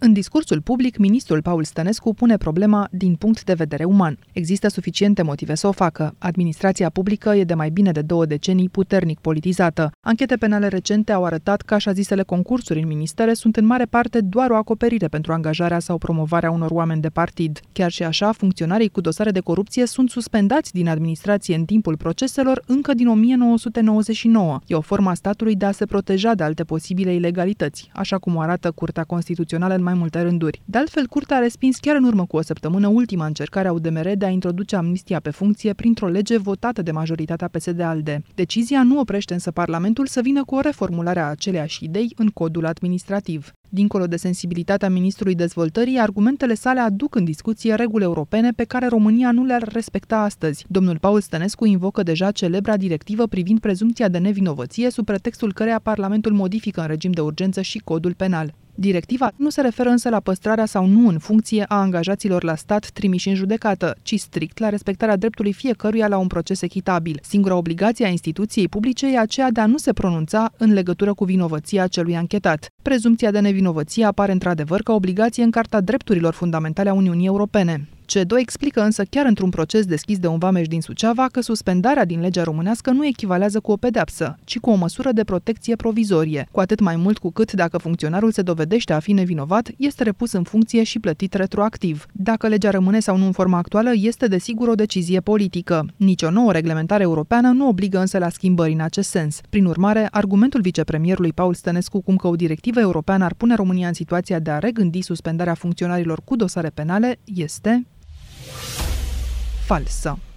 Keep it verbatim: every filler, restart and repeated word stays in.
În discursul public, ministrul Paul Stănescu pune problema din punct de vedere uman. Există suficiente motive să o facă. Administrația publică e de mai bine de două decenii puternic politizată. Anchete penale recente au arătat că așa zisele concursuri în ministere sunt în mare parte doar o acoperire pentru angajarea sau promovarea unor oameni de partid. Chiar și așa, funcționarii cu dosare de corupție sunt suspendați din administrație în timpul proceselor încă din o mie nouă sute nouăzeci și nouă. E o formă a statului de a se proteja de alte posibile ilegalități, așa cum o arată Curtea Constituțională în mai multe rânduri. De altfel, Curtea a respins chiar în urmă cu o săptămână ultima încercare a U D M R de a introduce amnistia pe funcție printr-o lege votată de majoritatea P S D-ALDE. Decizia nu oprește însă Parlamentul să vină cu o reformulare a aceleași idei în codul administrativ. Dincolo de sensibilitatea ministrului dezvoltării, argumentele sale aduc în discuție reguli europene pe care România nu le-ar respecta astăzi. Domnul Paul Stănescu invocă deja celebra directivă privind prezumția de nevinovăție, sub pretextul căreia Parlamentul modifică în regim de urgență și codul penal. Directiva nu se referă însă la păstrarea sau nu în funcție a angajaților la stat trimiși în judecată, ci strict la respectarea dreptului fiecăruia la un proces echitabil. Singura obligație a instituției publice e aceea de a nu se pronunța în legătură cu vinovăția celui anchetat. Prezumția de nevinovăție apare într-adevăr ca obligație în Carta Drepturilor Fundamentale a Uniunii Europene. C doi explică însă chiar într-un proces deschis de un vameș din Suceava că suspendarea din legea românească nu echivalează cu o pedeapsă, ci cu o măsură de protecție provizorie, cu atât mai mult cu cât, dacă funcționarul se dovedește a fi nevinovat, este repus în funcție și plătit retroactiv. Dacă legea rămâne sau nu în forma actuală, este desigur o decizie politică. Nici o nouă reglementare europeană nu obligă însă la schimbări în acest sens. Prin urmare, argumentul vicepremierului Paul Stănescu cum că o directivă europeană ar pune România în situația de a regândi suspendarea funcționarilor cu dosare penale este falsă.